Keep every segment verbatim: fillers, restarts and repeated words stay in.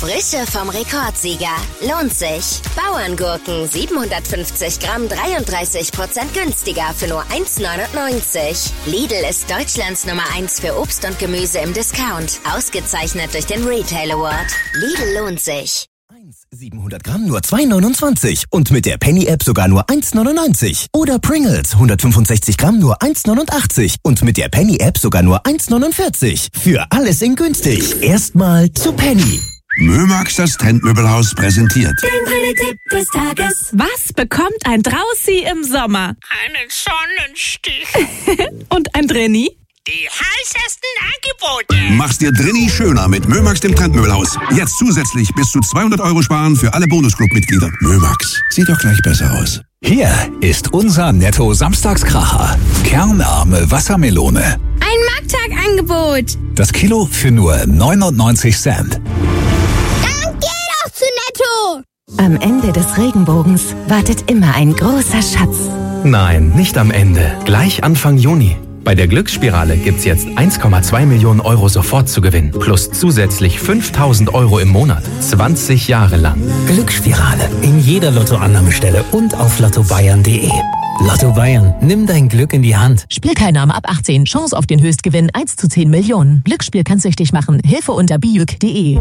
Frische vom Rekordsieger. Lohnt sich. Bauerngurken siebenhundertfünfzig Gramm, dreiunddreißig Prozent günstiger für nur eins neunundneunzig. Lidl ist Deutschlands Nummer eins für Obst und Gemüse im Discount. Ausgezeichnet durch den Retail Award. Lidl lohnt sich. siebenhundert Gramm nur zwei neunundzwanzig und mit der Penny-App sogar nur eins neunundneunzig. Oder Pringles hundertfünfundsechzig Gramm nur eins neunundachtzig und mit der Penny-App sogar nur eins neunundvierzig. Für alles in günstig. Erstmal zu Penny. Mömax, das Trendmöbelhaus, präsentiert den Tipp des Tages. Was bekommt ein Draußi im Sommer? Einen Sonnenstich. Und ein Drini? Die heißesten Angebote. Mach's dir drinni schöner mit Mömax, dem Trendmöbelhaus. Jetzt zusätzlich bis zu zweihundert Euro sparen für alle Bonusclub-Mitglieder. Mömax, sieht doch gleich besser aus. Hier ist unser Netto-Samstagskracher. Kernarme Wassermelone. Ein Markttagangebot. Das Kilo für nur neunundneunzig Cent. Dann geh doch zu Netto. Am Ende des Regenbogens wartet immer ein großer Schatz. Nein, nicht am Ende. Gleich Anfang Juni. Bei der Glücksspirale gibt's jetzt eins Komma zwei Millionen Euro sofort zu gewinnen. Plus zusätzlich fünftausend Euro im Monat. zwanzig Jahre lang. Glücksspirale. In jeder Lottoannahmestelle und auf lotto bayern punkt de. Lotto Bayern. Nimm dein Glück in die Hand. Spielteilnahme ab achtzehn. Chance auf den Höchstgewinn eins zu zehn Millionen. Glücksspiel kann süchtig machen. Hilfe unter bijuk punkt de.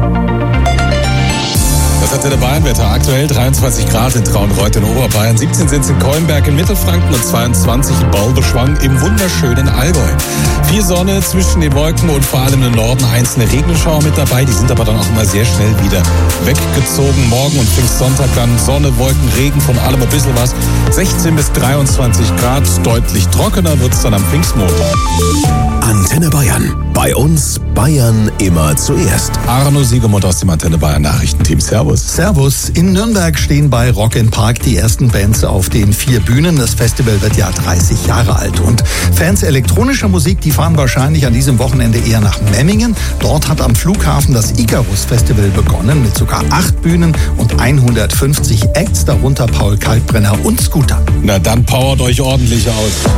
Das hat der Bayernwetter. Aktuell dreiundzwanzig Grad in Traunreut in Oberbayern, siebzehn sind es in Keulenberg in Mittelfranken und zweiundzwanzig in Balderschwang im wunderschönen Allgäu. Viel Sonne zwischen den Wolken und vor allem im Norden einzelne Regenschauer mit dabei. Die sind aber dann auch immer sehr schnell wieder weggezogen. Morgen und Pfingstsonntag dann Sonne, Wolken, Regen, von allem ein bisschen was. sechzehn bis dreiundzwanzig Grad, deutlich trockener wird es dann am Pfingstmontag. Antenne Bayern. Bei uns Bayern immer zuerst. Arno Siegemund aus dem Antenne Bayern Nachrichtenteam. Servus. Servus. In Nürnberg stehen bei Rock in Park die ersten Bands auf den vier Bühnen. Das Festival wird ja dreißig Jahre alt. Und Fans elektronischer Musik, die fahren wahrscheinlich an diesem Wochenende eher nach Memmingen. Dort hat am Flughafen das Icarus Festival begonnen mit sogar acht Bühnen und hundertfünfzig Acts, darunter Paul Kalkbrenner und Scooter. Na dann powert euch ordentlich aus.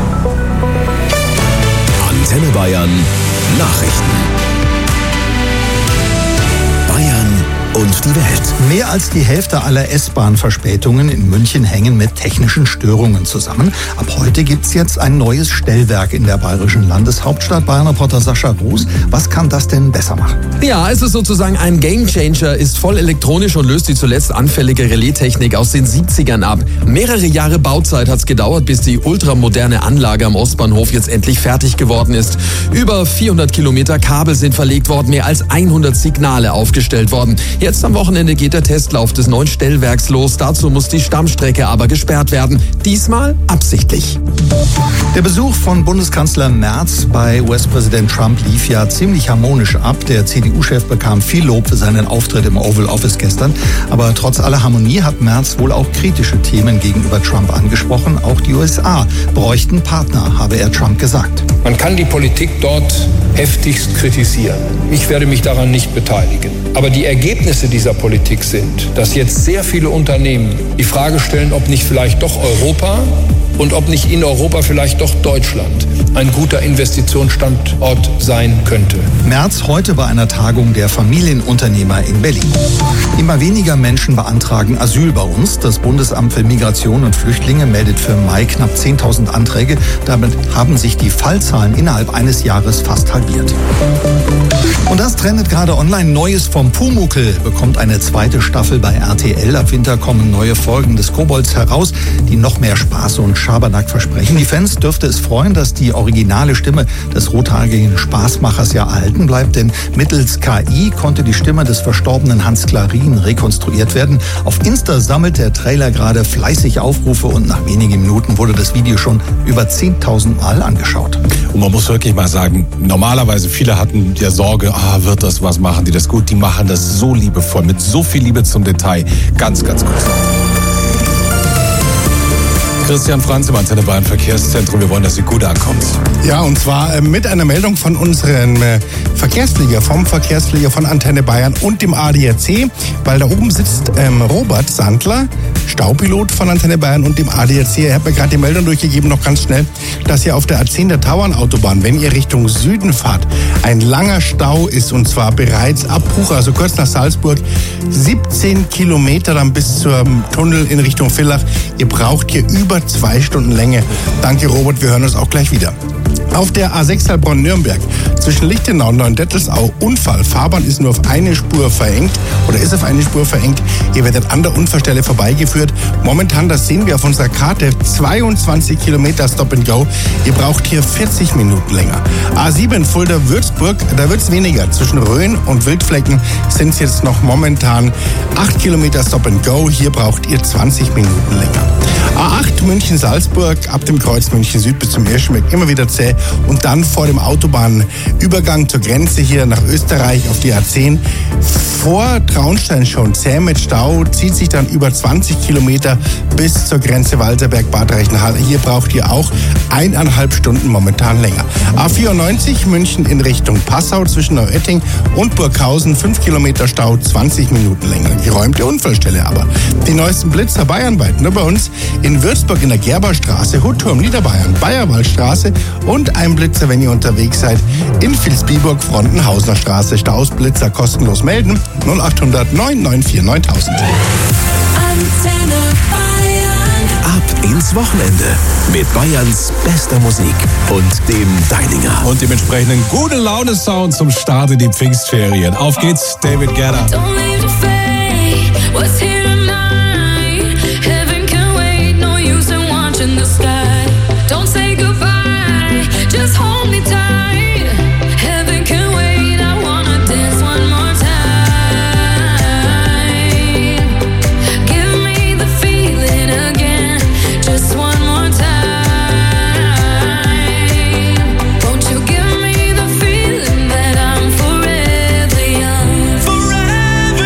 Antenne Bayern Nachrichten. Bayern und die Welt. Mehr als die Hälfte aller S-Bahn-Verspätungen in München hängen mit technischen Störungen zusammen. Ab heute gibt's jetzt ein neues Stellwerk in der bayerischen Landeshauptstadt. Bayern-Reporter Sascha Groß, was kann das denn besser machen? Ja, es ist sozusagen ein Gamechanger, ist voll elektronisch und löst die zuletzt anfällige Relaistechnik aus den siebzigern ab. Mehrere Jahre Bauzeit hat's gedauert, bis die ultramoderne Anlage am Ostbahnhof jetzt endlich fertig geworden ist. Über vierhundert Kilometer Kabel sind verlegt worden, mehr als hundert Signale aufgestellt worden. Jetzt am Wochenende geht der Testlauf des neuen Stellwerks los. Dazu muss die Stammstrecke aber gesperrt werden. Diesmal absichtlich. Der Besuch von Bundeskanzler Merz bei U S-Präsident Trump lief ja ziemlich harmonisch ab. Der C D U-Chef bekam viel Lob für seinen Auftritt im Oval Office gestern. Aber trotz aller Harmonie hat Merz wohl auch kritische Themen gegenüber Trump angesprochen. Auch die U S A bräuchten Partner, habe er Trump gesagt. Man kann die Politik dort heftigst kritisieren. Ich werde mich daran nicht beteiligen. Aber die Ergebnisse dieser Politik sind, dass jetzt sehr viele Unternehmen die Frage stellen, ob nicht vielleicht doch Europa und ob nicht in Europa vielleicht doch Deutschland ein guter Investitionsstandort sein könnte. Merz heute bei einer Tagung der Familienunternehmer in Berlin. Immer weniger Menschen beantragen Asyl bei uns. Das Bundesamt für Migration und Flüchtlinge meldet für Mai knapp zehntausend Anträge. Damit haben sich die Fallzahlen innerhalb eines Jahres fast halbiert. Und das trendet gerade online. Neues vom Pumuckl bekommt eine zweite Staffel bei R T L. Ab Winter kommen neue Folgen des Kobolds heraus, die noch mehr Spaß und Schabernack versprechen. Die Fans dürfte es freuen, dass die originale Stimme des rothaarigen Spaßmachers ja erhalten bleibt, denn mittels K I konnte die Stimme des verstorbenen Hans Klarin rekonstruiert werden. Auf Insta sammelt der Trailer gerade fleißig Aufrufe und nach wenigen Minuten wurde das Video schon über zehntausend Mal angeschaut. Und man muss wirklich mal sagen, normalerweise viele hatten ja Sorge, ah, wird das was, machen die das gut? Die machen das so liebevoll, mit so viel Liebe zum Detail. Ganz, ganz großartig. Christian Franz im Antenne Bayern Verkehrszentrum. Wir wollen, dass sie gut ankommt. Ja, und zwar äh, mit einer Meldung von unserem äh, Verkehrsflieger, vom Verkehrsflieger von Antenne Bayern und dem A D A C, weil da oben sitzt ähm, Robert Sandler, Staupilot von Antenne Bayern und dem A D A C. Er hat mir gerade die Meldung durchgegeben, noch ganz schnell, dass hier auf der A zehn der Tauernautobahn, wenn ihr Richtung Süden fahrt, ein langer Stau ist und zwar bereits ab Puch, also kurz nach Salzburg, siebzehn Kilometer dann bis zum Tunnel in Richtung Villach. Ihr braucht hier über zwei Stunden Länge. Danke Robert, wir hören uns auch gleich wieder. Auf der A sechs Heilbronn-Nürnberg zwischen Lichtenau und Neuendettelsau Unfall. Fahrbahn ist nur auf eine Spur verengt oder ist auf eine Spur verengt. Ihr werdet an der Unfallstelle vorbeigeführt. Momentan, das sehen wir auf unserer Karte, zweiundzwanzig Kilometer Stop and Go. Ihr braucht hier vierzig Minuten länger. A sieben Fulda-Würzburg, da wird es weniger. Zwischen Rhön und Wildflecken sind es jetzt noch momentan acht Kilometer Stop and Go. Hier braucht ihr zwanzig Minuten länger. A acht München-Salzburg, ab dem Kreuz München-Süd bis zum Irschmeck, immer wieder zäh. Und dann vor dem Autobahnübergang zur Grenze hier nach Österreich auf die A zehn. Vor Traunstein schon zäh mit Stau, zieht sich dann über zwanzig Kilometer bis zur Grenze Walserberg-Bad Reichenhall. Hier braucht ihr auch eineinhalb Stunden momentan länger. A vierundneunzig München in Richtung Passau zwischen Neuötting und Burghausen, fünf Kilometer Stau, zwanzig Minuten länger. Geräumte Unfallstelle aber. Die neuesten Blitzer bayernweit, nur bei uns in Würzburg in der Gerberstraße, Hutturm, Niederbayern, Bayerwaldstraße und ein Blitzer, wenn ihr unterwegs seid, in Vilsbiburg, Frontenhausener Straße. Staus, Blitzer kostenlos melden. null acht hundert neun neun vier neuntausend. Antenne Bayern. Ab ins Wochenende mit Bayerns bester Musik und dem Deininger. Und dem entsprechenden gute Laune-Sound zum Start in die Pfingstferien. Auf geht's, David Guetta. In the sky, don't say goodbye, just hold me tight. Heaven can wait, I wanna dance one more time. Give me the feeling again, just one more time. Won't you give me the feeling that I'm forever young? Forever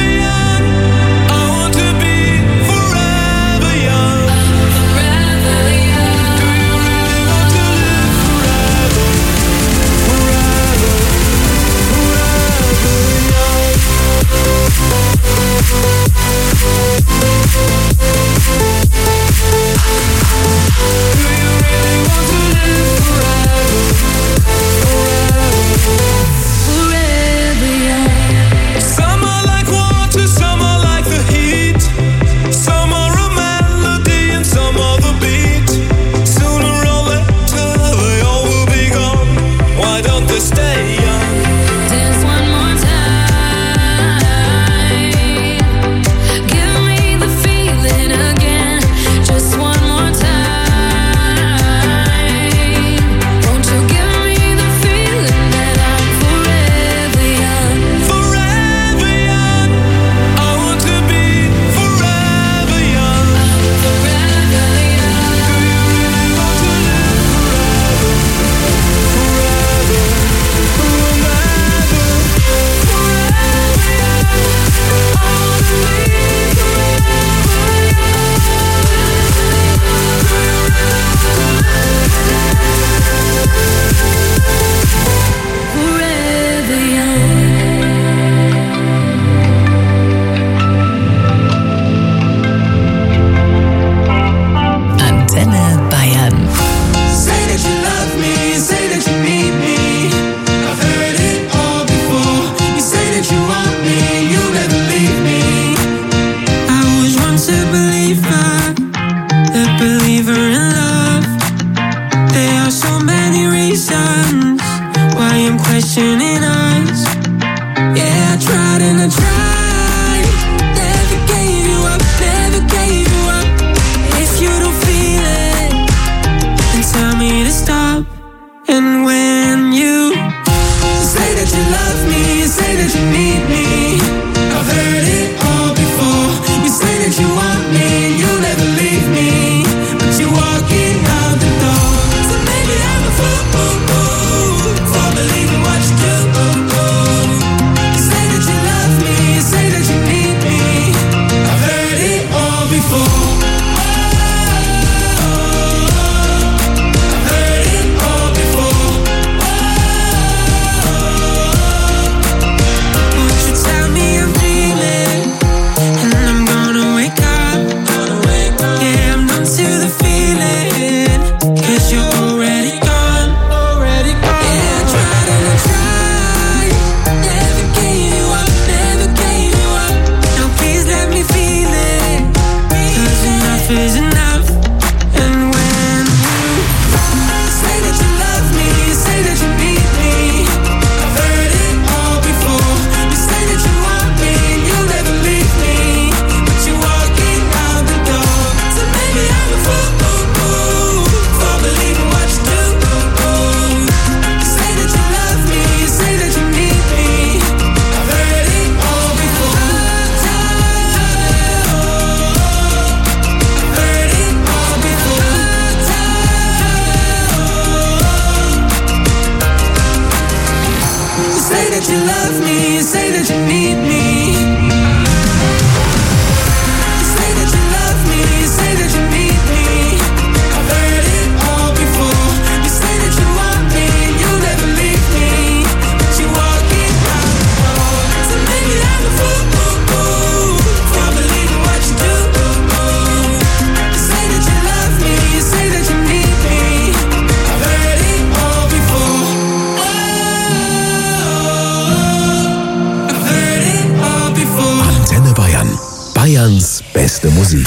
Antenne Bayern. Bayerns beste Musik.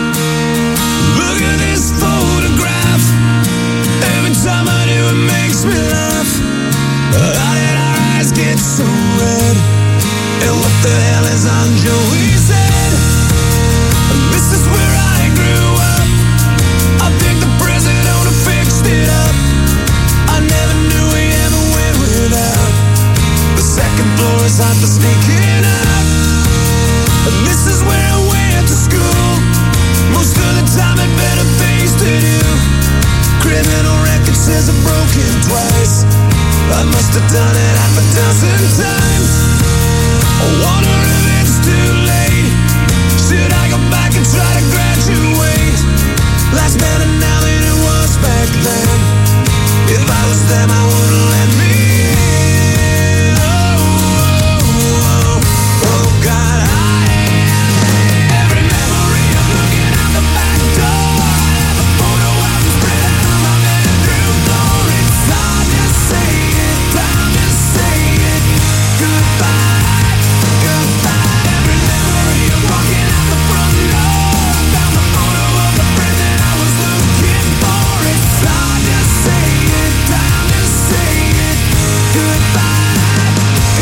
Look at this photograph. Every time I do it makes me laugh. How did our eyes get so red? And what the hell is on Joey's head? This is where I grew up. I think the president who fixed it up. I never knew we ever went without. The second floor is hot for sneaking up. And this is where I went to school. Most of the time had better things to do. Criminal record says I'm broken twice. I must have done it half a dozen times. I wonder if it's too late. Should I go back and try to graduate? Life's better now than it was back then. If I was them, I wouldn't let me in. Oh, oh, oh, oh God, I am every memory of looking out the back door. I have a photo album spread out on my bedroom floor. It's hard to say it, time to say it. Goodbye, goodbye. Every memory of walking out the front door. I found the photo of the friend that I was looking for. It's hard to say it, time to say it. Goodbye,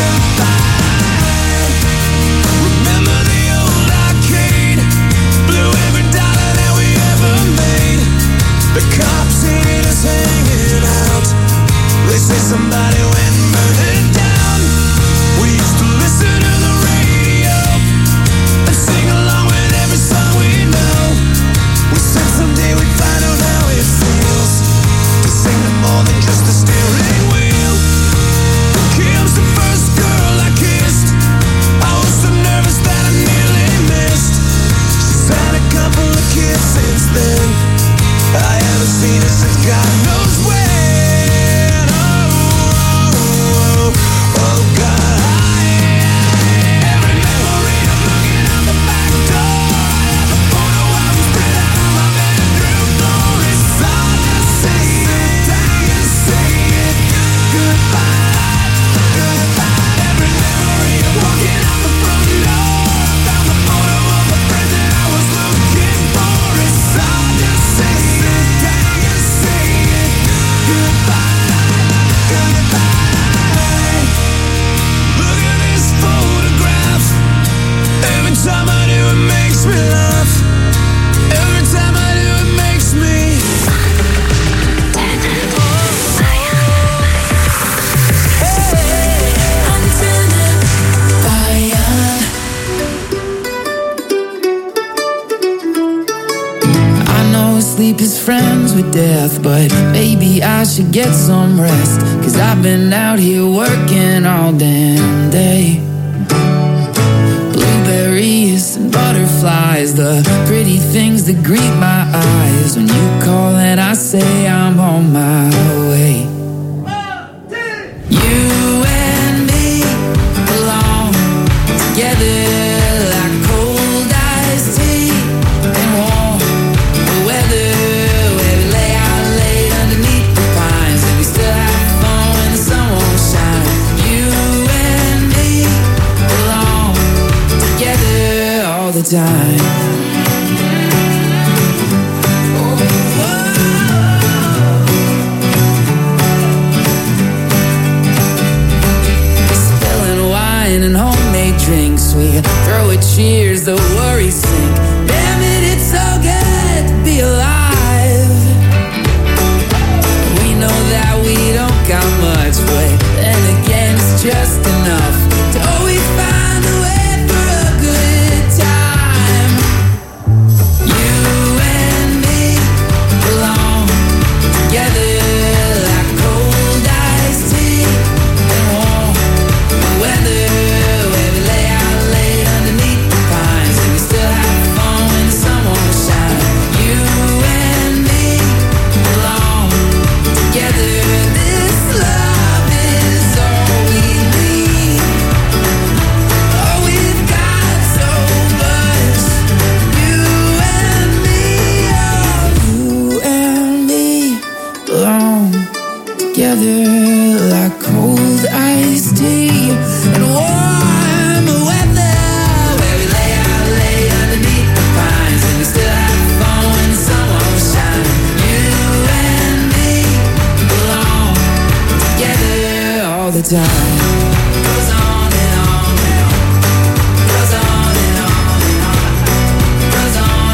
goodbye. Remember the old arcade? Blew every dollar that we ever made. The cops seen us hanging out. They say somebody went and burned it down. We used to listen to the radio and sing along with every song we know. We said someday we'd find out how it feels to sing to more than just a steering wheel. Kim's the first girl I kissed. I was so nervous that I nearly missed. She's had a couple of kids since then. I haven't seen her since God knows when. Oh, oh, oh, oh God, I am every memory of looking out the back door. I have a photo album spread out on my bedroom floor. It's hard to say it, time to say it. Goodbye, goodbye. Every memory of walking out the front door. I found the photo of the friend that I was looking for. It's hard to say it, time to say it. Goodbye, goodbye. Look at this photograph. Every time I do it makes me laugh. Every time I do it makes me. I know sleep is friends with death, but maybe I should get some rest. Cause I've been out here working all damn day. Blueberries and butterflies, the pretty things that greet my eyes. When you call and I say I'm on my way. You and me belong together like cold iced tea and warm weather. Where we lay out late underneath the pines and we still have fun when the sun won't shine. You and me belong together all the time. Spilling wine and homemade drinks, we throw a cheers, the worries sink. Damn it, it's so good to be alive. We know that we don't got much, but then again it's just enough to always find a way for a good time. You and me belong together like cold iced tea and warm weather. Where we lay out late underneath the pines and we still have fun when the sun won't shine. You and me belong together. This love is all we need. Oh, we've got so much. You and me, oh, you and me belong together like cold iced tea and warm weather. Where we time goes on and on and on, goes on and on and on, goes on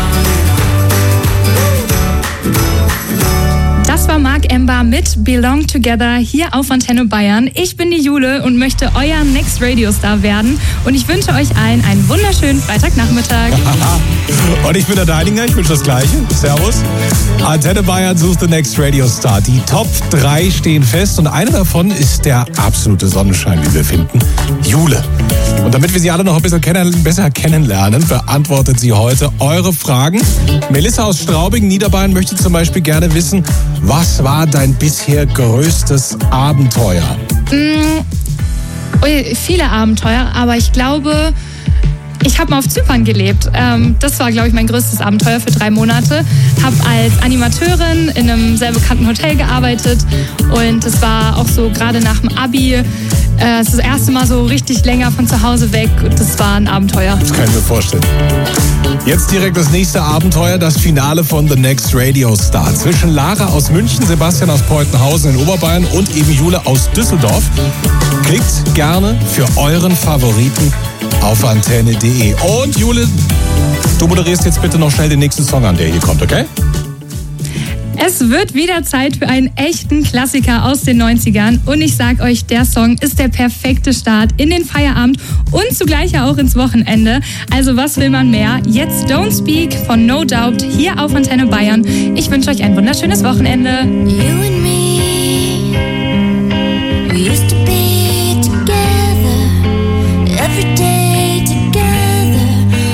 and on and on. Das war Mark Ember mit Belong Together hier auf Antenne Bayern. Ich bin die Jule und möchte euer Next Radio Star werden. Und ich wünsche euch allen einen wunderschönen Freitagnachmittag. Und ich bin der Deininger, ich wünsche das Gleiche. Servus. Antenne Bayern sucht The Next Radio Star. Die Top drei stehen fest und eine davon ist der absolute Sonnenschein, wie wir finden, Jule. Und damit wir sie alle noch ein bisschen kennen, besser kennenlernen, beantwortet sie heute eure Fragen. Melissa aus Straubing, Niederbayern, möchte zum Beispiel gerne wissen, was war dein bisher größtes Abenteuer? Mm, ui, viele Abenteuer, aber ich glaube, ich habe mal auf Zypern gelebt. Ähm, das war, glaube ich, mein größtes Abenteuer für drei Monate. Habe als Animateurin in einem sehr bekannten Hotel gearbeitet und es war auch so gerade nach dem Abi äh, das erste Mal so richtig länger von zu Hause weg und das war ein Abenteuer. Das kann ich mir vorstellen. Jetzt direkt das nächste Abenteuer, das Finale von The Next Radio Star. Zwischen Lara aus München, Sebastian aus Peutenhausen in Oberbayern und eben Jule aus Düsseldorf. Klickt gerne für euren Favoriten auf antenne punkt de. Und Jule, du moderierst jetzt bitte noch schnell den nächsten Song an, der hier kommt, okay? Es wird wieder Zeit für einen echten Klassiker aus den neunzigern und ich sag euch, der Song ist der perfekte Start in den Feierabend und zugleich auch ins Wochenende. Also was will man mehr? Jetzt Don't Speak von No Doubt hier auf Antenne Bayern. Ich wünsche euch ein wunderschönes Wochenende. You and me, we used to be together every day together,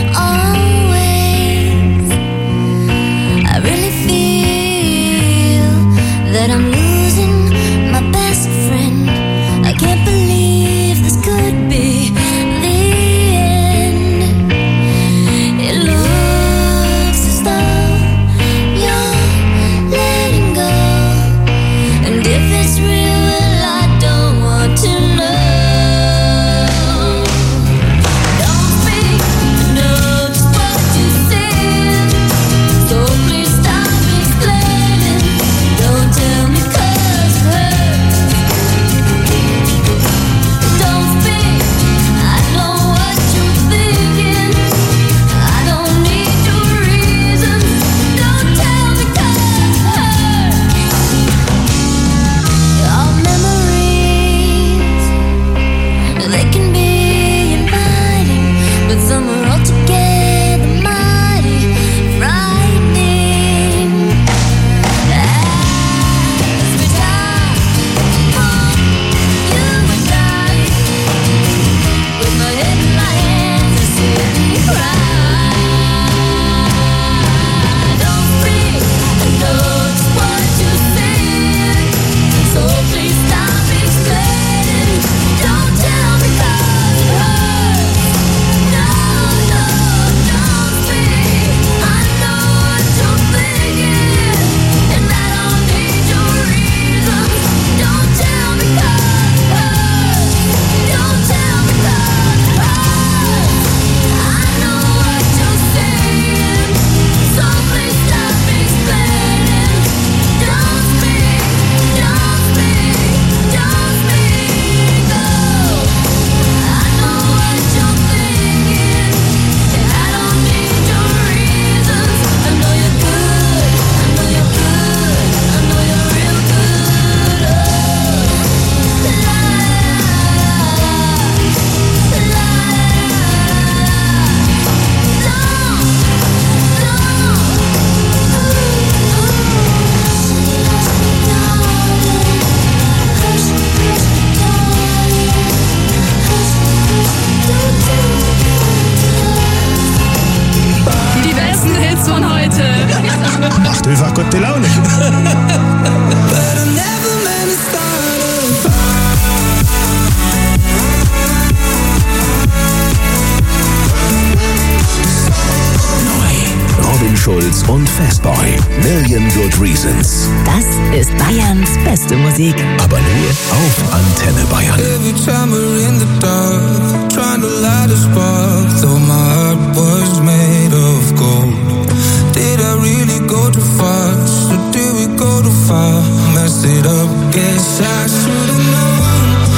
always. I really feel that I'm losing my best friend. I can't believe this could be the end. It looks as though you're letting go, and if it's real, well, I don't want to know. Don't speak, know just what you said, so please stop explaining. Don't tell me 'cause it hurts. Don't speak, I know what you're thinking. I don't need your reasons. Don't tell me 'cause it hurts. Our memories, they can be inviting, but some are altogether mighty frightening. As we die, you and I, with my head in my hands, I sit and cry. Don't speak, I know just what you said, so please stop explaining. Don't tell me 'cause it hurts. No, no, don't speak. I know what you're thinking, and I don't need your reasons. Don't tell me 'cause it hurts. Don't tell me 'cause it hurts. I know what you're saying, so please stop explaining. Don't speak, don't speak, don't speak, no. I know what you're thinking, and I don't need your reasons. I know you're good, I know you're good, I know you're real good. Oh, la la Die besten Hits von heute. Macht einfach gute Laune. Robin Schulz und Fastboy. Million Good Reasons. Das ist Bayerns beste Musik. Aber nur auf Antenne Bayern. Every time we're in the dark, trying to light a spark, though my heart was made of gold. Did I really go too fast, or did we go too far? Messed it up, guess I should've known.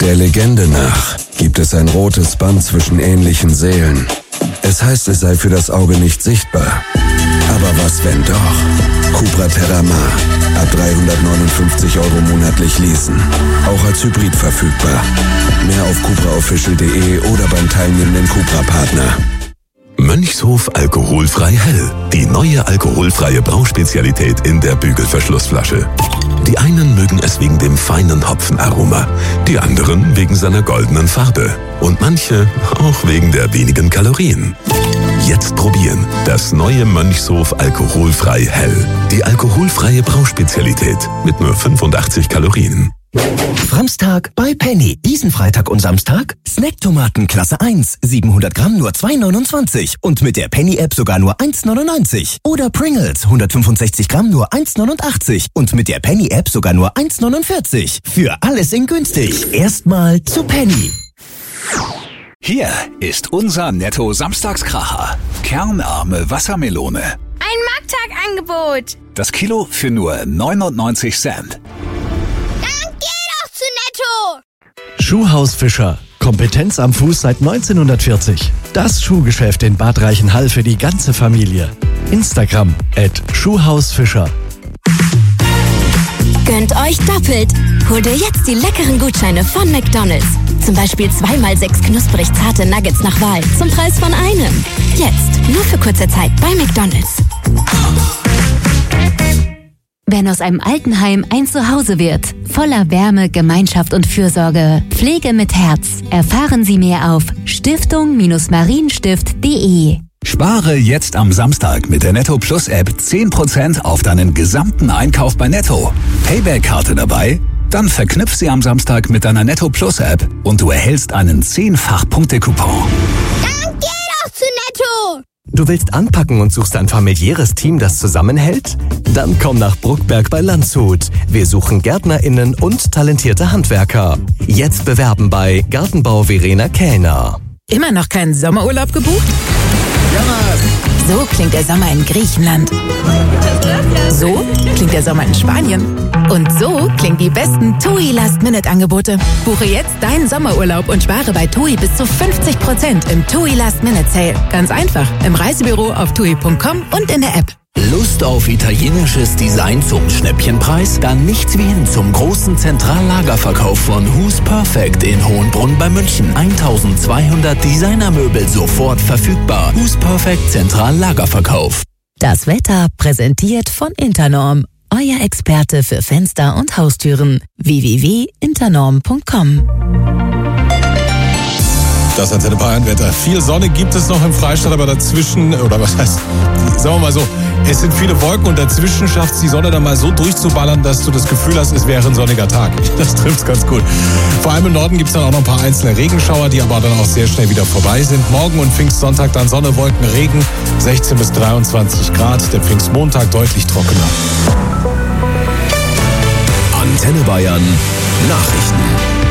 Der Legende nach gibt es ein rotes Band zwischen ähnlichen Seelen. Es heißt, es sei für das Auge nicht sichtbar. Aber was, wenn doch? Cupra Terramar. Ab dreihundertneunundfünfzig Euro monatlich leasen. Auch als Hybrid verfügbar. Mehr auf cupra official punkt de oder beim teilnehmenden Cupra-Partner. Mönchshof alkoholfrei hell. Die neue alkoholfreie Brauspezialität in der Bügelverschlussflasche. Die einen mögen es wegen dem feinen Hopfenaroma, die anderen wegen seiner goldenen Farbe und manche auch wegen der wenigen Kalorien. Jetzt probieren das neue Mönchshof alkoholfrei hell. Die alkoholfreie Brauspezialität mit nur fünfundachtzig Kalorien. Framstag bei Penny. Diesen Freitag und Samstag Snacktomaten Klasse eins, siebenhundert Gramm nur zwei neunundzwanzig und mit der Penny-App sogar nur eins neunundneunzig. Oder Pringles hundertfünfundsechzig Gramm nur eins neunundachtzig und mit der Penny-App sogar nur eins neunundvierzig. Für alles in günstig. Erstmal zu Penny. Hier ist unser Netto Samstagskracher. Kernarme Wassermelone. Ein Markttagangebot. Das Kilo für nur neunundneunzig Cent. Zu Netto. Schuhhaus Fischer. Kompetenz am Fuß seit neunzehnhundertvierzig. Das Schuhgeschäft in Bad Reichenhall für die ganze Familie. Instagram at Schuhhausfischer. Gönnt euch doppelt. Hol dir jetzt die leckeren Gutscheine von McDonald's. Zum Beispiel zweimal sechs knusprig zarte Nuggets nach Wahl zum Preis von einem. Jetzt nur für kurze Zeit bei McDonald's. Wenn aus einem Altenheim ein Zuhause wird, voller Wärme, Gemeinschaft und Fürsorge, Pflege mit Herz, erfahren Sie mehr auf stiftung marienstift punkt de. Spare jetzt am Samstag mit der Netto Plus App zehn Prozent auf deinen gesamten Einkauf bei Netto. Payback-Karte dabei? Dann verknüpf sie am Samstag mit deiner Netto Plus App und du erhältst einen zehnfach-Punkte-Coupon. Dann geh doch zu Netto. Du willst anpacken und suchst ein familiäres Team, das zusammenhält? Dann komm nach Bruckberg bei Landshut. Wir suchen GärtnerInnen und talentierte Handwerker. Jetzt bewerben bei Gartenbau Verena Kellner. Immer noch keinen Sommerurlaub gebucht? So klingt der Sommer in Griechenland. So klingt der Sommer in Spanien. Und so klingen die besten TUI Last-Minute-Angebote. Buche jetzt deinen Sommerurlaub und spare bei TUI bis zu fünfzig Prozent im TUI Last-Minute-Sale. Ganz einfach, im Reisebüro auf tui punkt com und in der App. Lust auf italienisches Design zum Schnäppchenpreis? Dann nichts wie hin zum großen Zentrallagerverkauf von Who's Perfect in Hohenbrunn bei München. eintausendzweihundert Designermöbel sofort verfügbar. Who's Perfect Zentrallagerverkauf. Das Wetter präsentiert von Internorm. Euer Experte für Fenster und Haustüren. w w w punkt internorm punkt com. Das Antenne Bayern-Wetter. Viel Sonne gibt es noch im Freistaat, aber dazwischen, oder was heißt, sagen wir mal so, es sind viele Wolken und dazwischen schafft es die Sonne dann mal so durchzuballern, dass du das Gefühl hast, es wäre ein sonniger Tag. Das trifft ganz gut. Vor allem im Norden gibt es dann auch noch ein paar einzelne Regenschauer, die aber dann auch sehr schnell wieder vorbei sind. Morgen und Pfingstsonntag dann Sonne, Wolken, Regen, sechzehn bis dreiundzwanzig Grad. Der Pfingstmontag deutlich trockener. Antenne Bayern Nachrichten.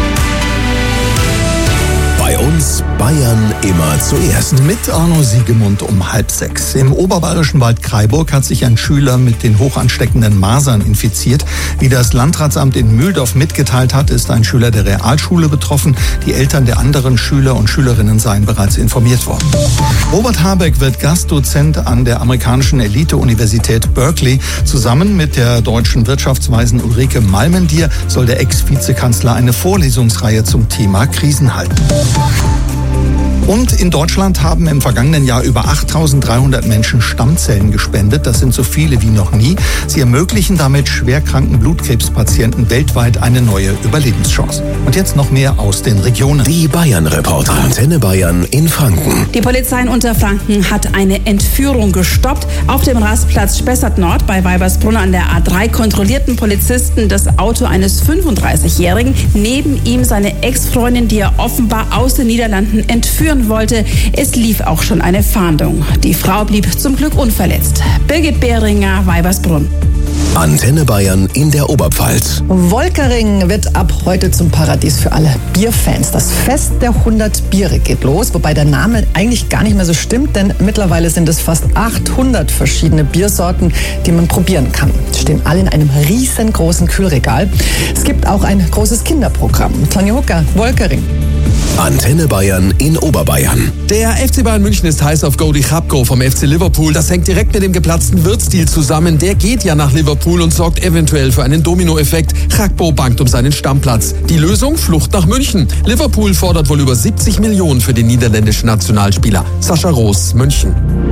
Bei uns Bayern immer zuerst. Mit Arno Siegemund um halb sechs. Im oberbayerischen Wald Kraiburg hat sich ein Schüler mit den hochansteckenden Masern infiziert. Wie das Landratsamt in Mühldorf mitgeteilt hat, ist ein Schüler der Realschule betroffen. Die Eltern der anderen Schüler und Schülerinnen seien bereits informiert worden. Robert Habeck wird Gastdozent an der amerikanischen Elite-Universität Berkeley. Zusammen mit der deutschen Wirtschaftsweisen Ulrike Malmendier soll der Ex-Vizekanzler eine Vorlesungsreihe zum Thema Krisen halten. Und in Deutschland haben im vergangenen Jahr über achttausenddreihundert Menschen Stammzellen gespendet. Das sind so viele wie noch nie. Sie ermöglichen damit schwerkranken Blutkrebspatienten weltweit eine neue Überlebenschance. Und jetzt noch mehr aus den Regionen. Die Bayern-Reporter. Antenne Bayern in Franken. Die Polizei in Unterfranken hat eine Entführung gestoppt. Auf dem Rastplatz Spessart Nord bei Weibersbrunn an der A drei kontrollierten Polizisten das Auto eines fünfunddreißigjährigen. Neben ihm seine Ex-Freundin, die er offenbar aus den Niederlanden entführen wollte. Es lief auch schon eine Fahndung. Die Frau blieb zum Glück unverletzt. Birgit Behringer, Weibersbrunn. Antenne Bayern in der Oberpfalz. Wolkering wird ab heute zum Paradies für alle Bierfans. Das Fest der hundert Biere geht los, wobei der Name eigentlich gar nicht mehr so stimmt, denn mittlerweile sind es fast achthundert verschiedene Biersorten, die man probieren kann. Sie stehen alle in einem riesengroßen Kühlregal. Es gibt auch ein großes Kinderprogramm. Tanja Hucker, Wolkering. Antenne Bayern in Oberbayern. Der F C Bayern München ist heiß auf Cody Gakpo vom F C Liverpool. Das hängt direkt mit dem geplatzten Wirtz-Deal zusammen. Der geht ja nach Liverpool und sorgt eventuell für einen Dominoeffekt. Gakpo bangt um seinen Stammplatz. Die Lösung? Flucht nach München. Liverpool fordert wohl über siebzig Millionen für den niederländischen Nationalspieler. Sascha Roos, München.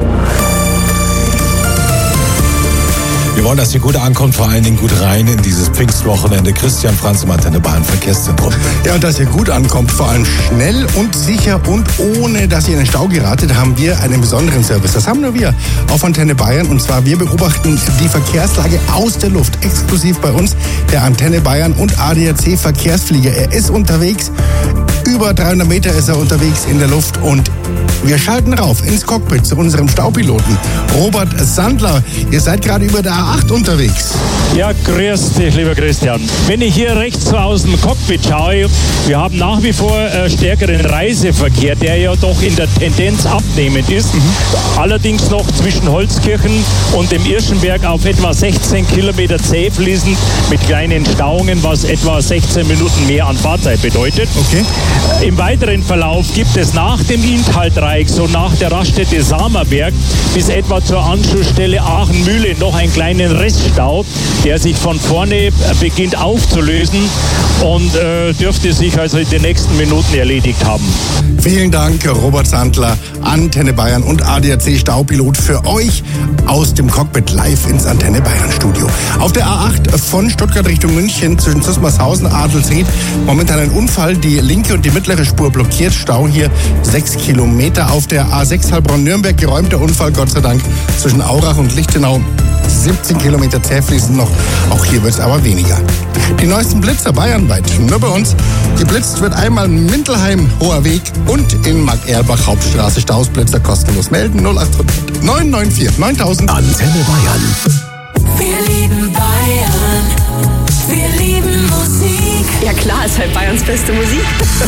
Wir wollen, dass ihr gut ankommt, vor allen Dingen gut rein in dieses Pfingstwochenende. Christian Franz im Antenne Bayern Verkehrszentrum. Ja, und dass ihr gut ankommt, vor allem schnell und sicher und ohne, dass ihr in den Stau geratet, haben wir einen besonderen Service. Das haben nur wir auf Antenne Bayern. Und zwar, wir beobachten die Verkehrslage aus der Luft. Exklusiv bei uns, der Antenne Bayern und A D A C Verkehrsflieger. Er ist unterwegs. Über dreihundert Meter ist er unterwegs in der Luft und wir schalten rauf ins Cockpit zu unserem Staupiloten Robert Sandler. Ihr seid gerade über der A acht unterwegs. Ja, grüß dich, lieber Christian. Wenn ich hier rechts so aus dem Cockpit schaue, wir haben nach wie vor äh, stärkeren Reiseverkehr, der ja doch in der Tendenz abnehmend ist. Mhm. Allerdings noch zwischen Holzkirchen und dem Irschenberg auf etwa sechzehn Kilometer zäh fließend mit kleinen Stauungen, was etwa sechzehn Minuten mehr an Fahrzeit bedeutet. Okay. Im weiteren Verlauf gibt es nach dem Inntal-Dreieck, so nach der Raststätte Samerberg bis etwa zur Anschlussstelle Aachen-Mühle noch einen kleinen Reststau, der sich von vorne beginnt aufzulösen und äh, dürfte sich also in den nächsten Minuten erledigt haben. Vielen Dank, Robert Sandler, Antenne Bayern und A D A C Staupilot für euch aus dem Cockpit live ins Antenne Bayern Studio. Auf der A acht von Stuttgart Richtung München zwischen Zusmarshausen und Adelsried momentan ein Unfall. Die linke und die mittlere Spur blockiert. Stau hier sechs Kilometer. Auf der A sechs Heilbronn-Nürnberg geräumter Unfall, Gott sei Dank, zwischen Aurach und Lichtenau. siebzehn Kilometer zäh fließend noch. Auch hier wird es aber weniger. Die neuesten Blitzer bayernweit. Nur bei uns. Geblitzt wird einmal Mintelheim, Hoher Weg und in Mark-Erlbach Hauptstraße. Stausblitzer kostenlos melden. null acht hundert neun neun vier neuntausend. Antenne Bayern. Wir lieben Bayern. Wir lieben Musik. Ja klar, ist halt Bayerns beste Musik.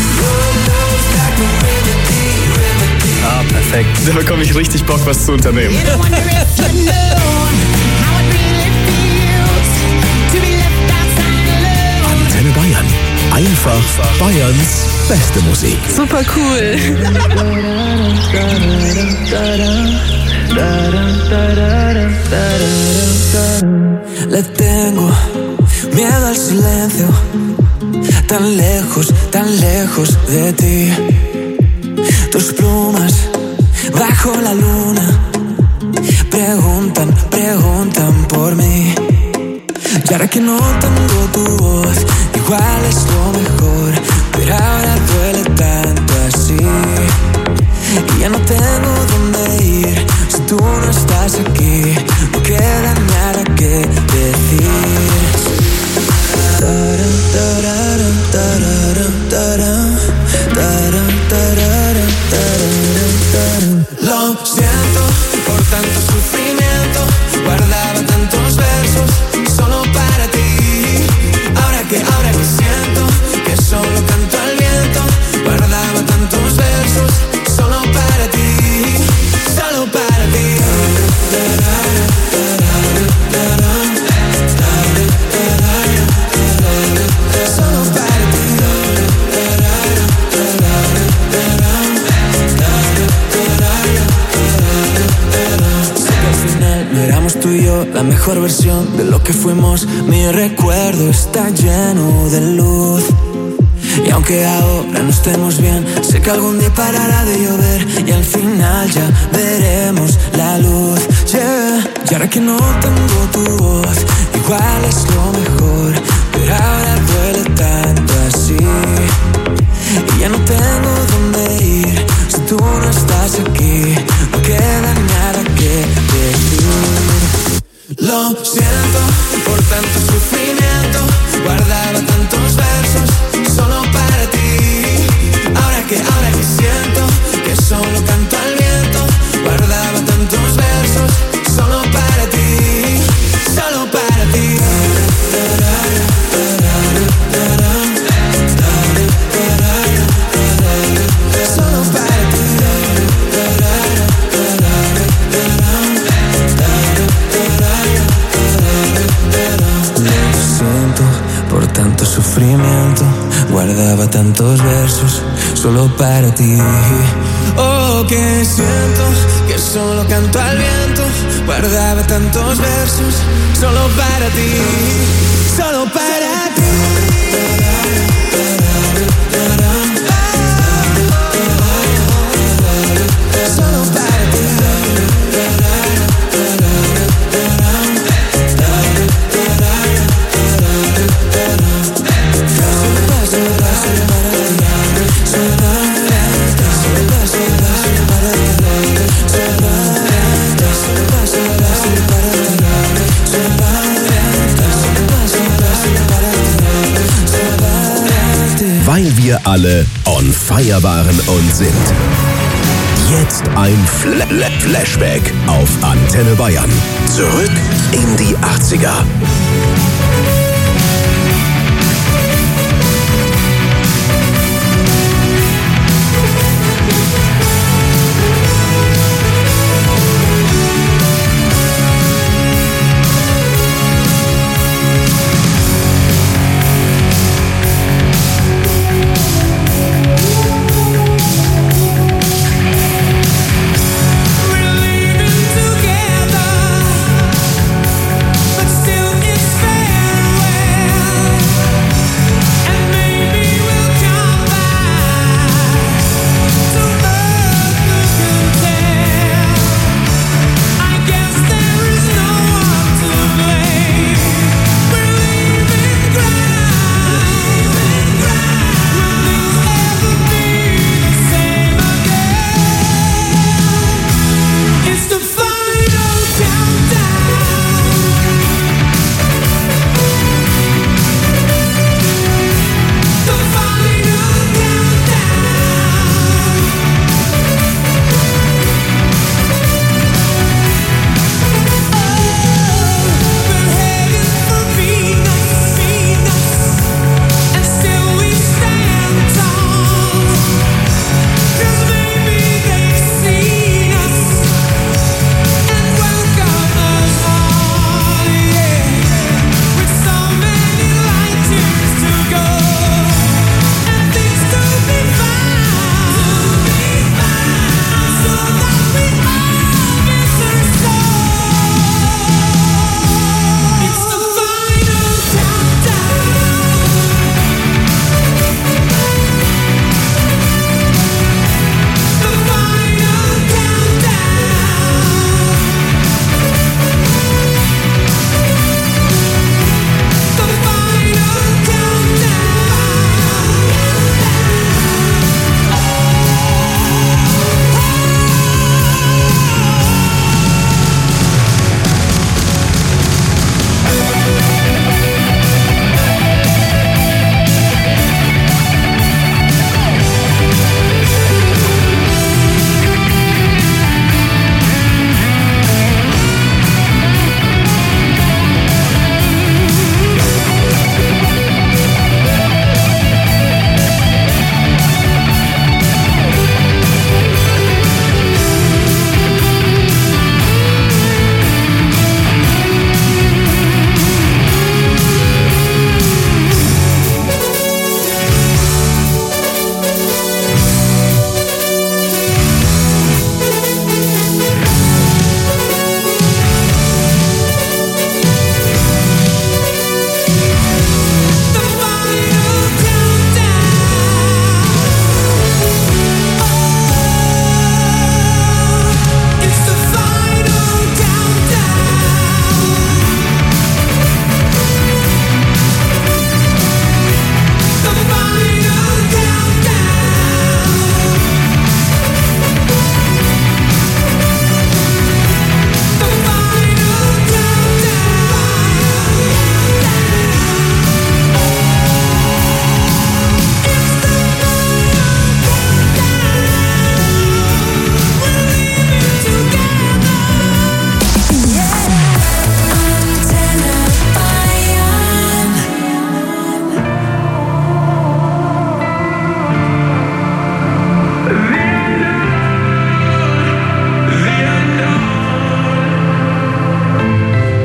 Ah, perfekt. Da bekomme ich richtig Bock, was zu unternehmen. Antenne Bayern. Einfach Bayerns beste Musik. Super cool. Le tengo miedo al silencio, tan lejos, tan lejos de ti. Tus plumas bajo la luna preguntan, preguntan por mí. Y ahora que no tengo tu voz, igual es lo mejor, pero ahora duele tanto así. Y ya no tengo dónde ir si tú no estás aquí. No queda nada que decir. Taran, tararan, tararan, taran, taran, tararan, tararan, taran. Lo siento por tanto sufrimiento, guardaba tantos versos solo para ti. Ahora que, ahora que siento que solo canto al viento, guardaba tantos versos solo para ti, solo para ti. Solo para ti. Sé que al final no éramos tú y yo la mejor versión de lo que fuimos. Mi recuerdo está lleno de luz. Y aunque ahora no estemos bien, sé que algún día parará de llover y al final ya veremos la luz, yeah. Y ahora que no tengo tu voz, igual es lo mejor, pero ahora duele tanto así. Y ya no tengo dónde ir si tú no estás aquí. No queda nada que decir. Lo siento por tanto sufrimiento, guardaba tantos versos solo para ti. Ahora que, ahora que siento que solo canto al viento, guardaba tantos versos solo para ti, solo para ti. solo para ti. Oh, que siento que solo canto al viento, guardaba tantos versos solo para ti, solo para ti. Solo para ti. Weil wir alle on fire waren und sind. Jetzt ein Fla Fla Flashback auf Antenne Bayern. Zurück in die achtziger.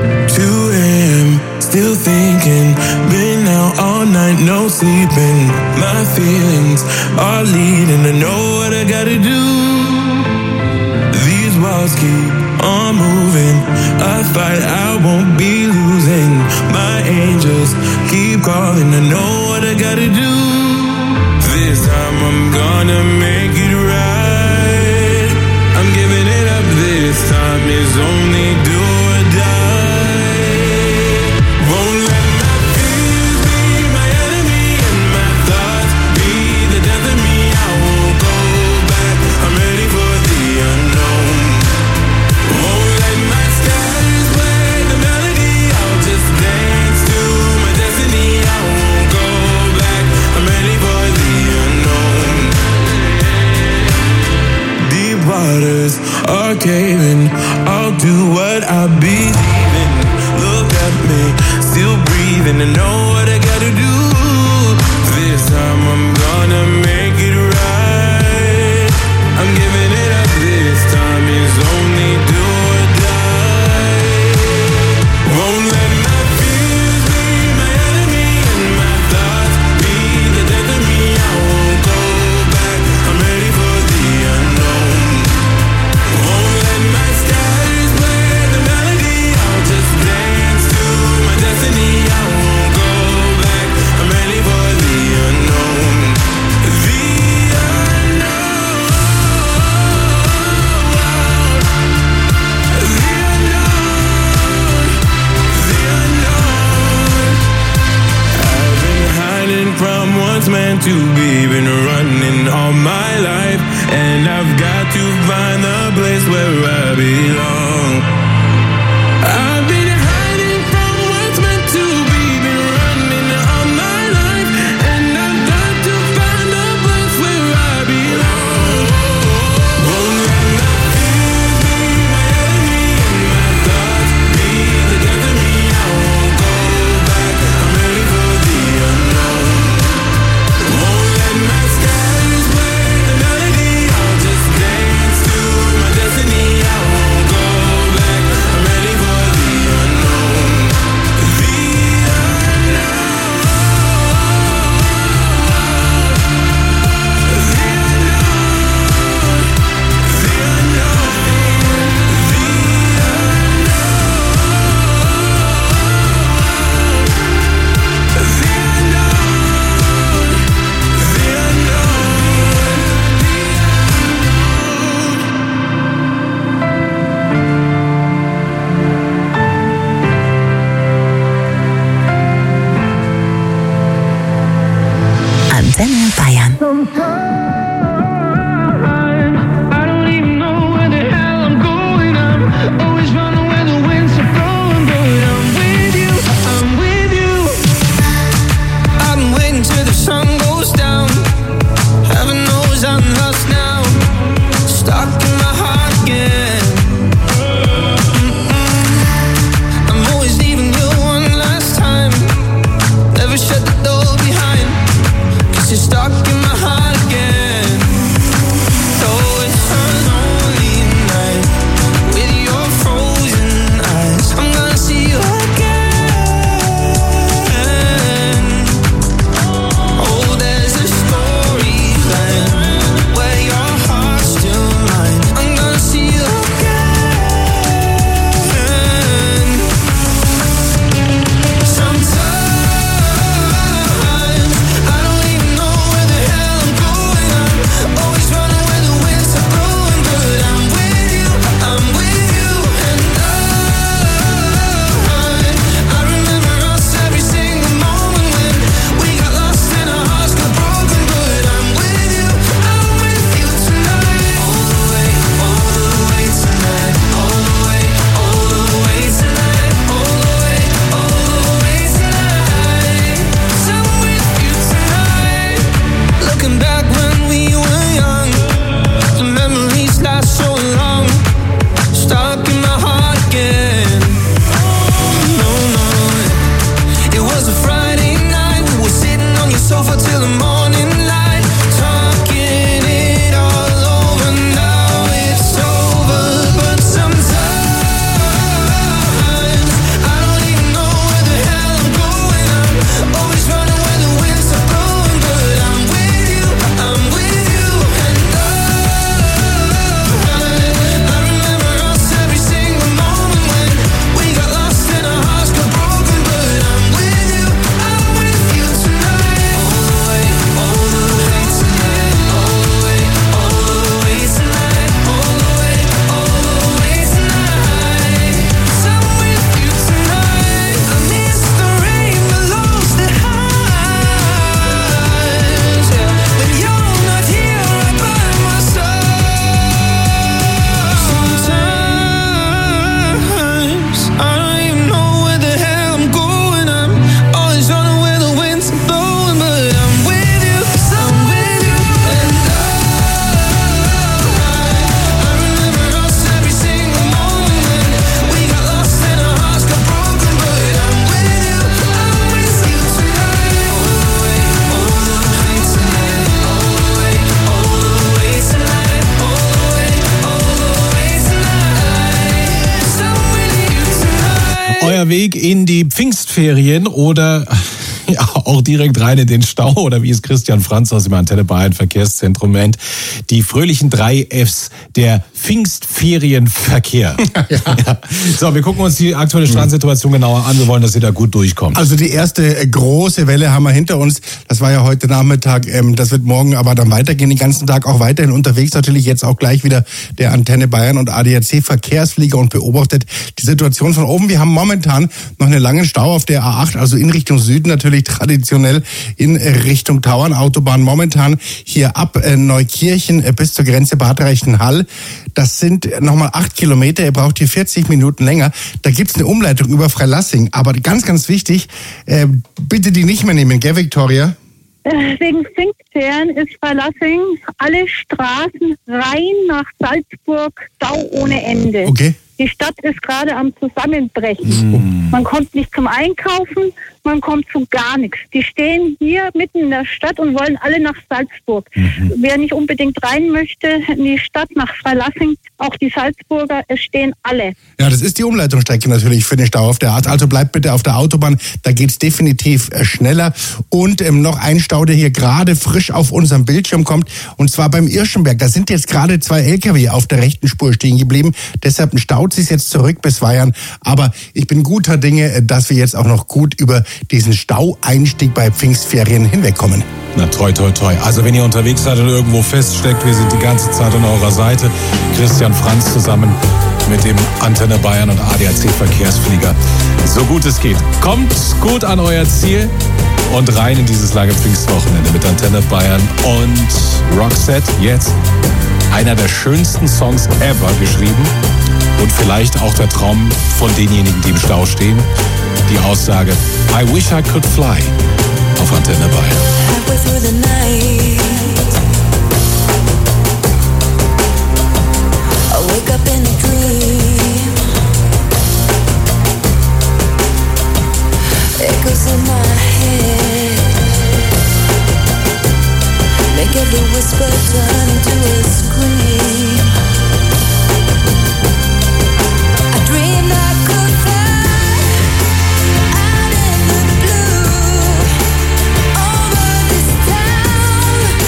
Still thinking, been out all night, no sleeping. My feelings are leading. I know what I gotta do. These walls keep on moving. I fight, I won't be losing. My angels keep calling. I know what I gotta do. This time I'm gonna make it right. I'm giving it up. This time is only do or die. Won't let my fears be my enemy and my thoughts be the death of me. I won't go back. I'm ready for the unknown. Won't let my stars play the melody. I'll just dance to my destiny. I won't go back. I'm ready for the unknown. Deep waters are caving. I'll do what I believe in. Look at me, still breathing. I know what I gotta do. This time I'm gonna make it right. I'm giving it up. This time is only do or die. Won't let my fears be my enemy and my thoughts be the death of me. I won't go back. I'm ready for the unknown. Won't let my stars play the melody. I'll just dance to my destiny. I won't go back. I'm ready for the unknown. The unknown. The unknown. The unknown. I've been hiding from what's meant to be. Been running all my life, and I've got to find the place where I belong. I've been hiding from what's meant to be. Been running all my life, and I've got to find the place where I belong. Won't let my fears be my enemy and my thoughts be the death of me. I won't go back. I'm ready for the unknown. Won't let schöner Weg in die Pfingstferien oder ja, auch direkt rein in den Stau oder wie es Christian Franz aus dem Antenne Bayern Verkehrszentrum nennt, die fröhlichen drei Fs der Pfingstferienverkehr. Ja. Ja. So, wir gucken uns die aktuelle Strandsituation genauer an. Wir wollen, dass ihr da gut durchkommt. Also die erste große Welle haben wir hinter uns. Das war ja heute Nachmittag. Das wird morgen aber dann weitergehen. Den ganzen Tag auch weiterhin unterwegs. Natürlich jetzt auch gleich wieder der Antenne Bayern und A D A C Verkehrsflieger und beobachtet die Situation von oben. Wir haben momentan noch einen langen Stau auf der A acht, also in Richtung Süden natürlich traditionell in Richtung Tauernautobahn. Momentan hier ab Neukirchen bis zur Grenze Bad Reichenhall. Das sind nochmal acht Kilometer. Ihr braucht hier vierzig Minuten länger. Da gibt's eine Umleitung über Freilassing. Aber ganz, ganz wichtig, äh, bitte die nicht mehr nehmen, gell, Victoria? Wegen Pfingstferien ist Freilassing alle Straßen rein nach Salzburg Stau ohne Ende. Okay. Die Stadt ist gerade am Zusammenbrechen. Mm. Man kommt nicht zum Einkaufen, man kommt zu gar nichts. Die stehen hier mitten in der Stadt und wollen alle nach Salzburg. Mhm. Wer nicht unbedingt rein möchte in die Stadt nach Freilassing, auch die Salzburger, es stehen alle. Ja, das ist die Umleitungsstrecke natürlich für den Stau auf der A acht. Also bleibt bitte auf der Autobahn, da geht's definitiv schneller. Und ähm, noch ein Stau, der hier gerade frisch auf unserem Bildschirm kommt, und zwar beim Irschenberg. Da sind jetzt gerade zwei L K W auf der rechten Spur stehen geblieben. Deshalb staut sich jetzt zurück bis Weyern. Aber ich bin guter Dinge, dass wir jetzt auch noch gut über diesen Staueinstieg bei Pfingstferien hinwegkommen. Na toi, toi, toi. Also wenn ihr unterwegs seid und irgendwo feststeckt, wir sind die ganze Zeit an eurer Seite. Christian Franz zusammen mit dem Antenne Bayern und A D A C Verkehrsflieger. So gut es geht. Kommt gut an euer Ziel und rein in dieses lange Pfingstwochenende mit Antenne Bayern und Roxette. Jetzt einer der schönsten Songs ever geschrieben und vielleicht auch der Traum von denjenigen, die im Stau stehen. Die Aussage I wish I could fly auf Antenne Bayern. Halfway through the night, I wake up in a dream. Echoes in my head make every whisper turn into a scream. I dreamed I could fly. Out in the blue, over this town.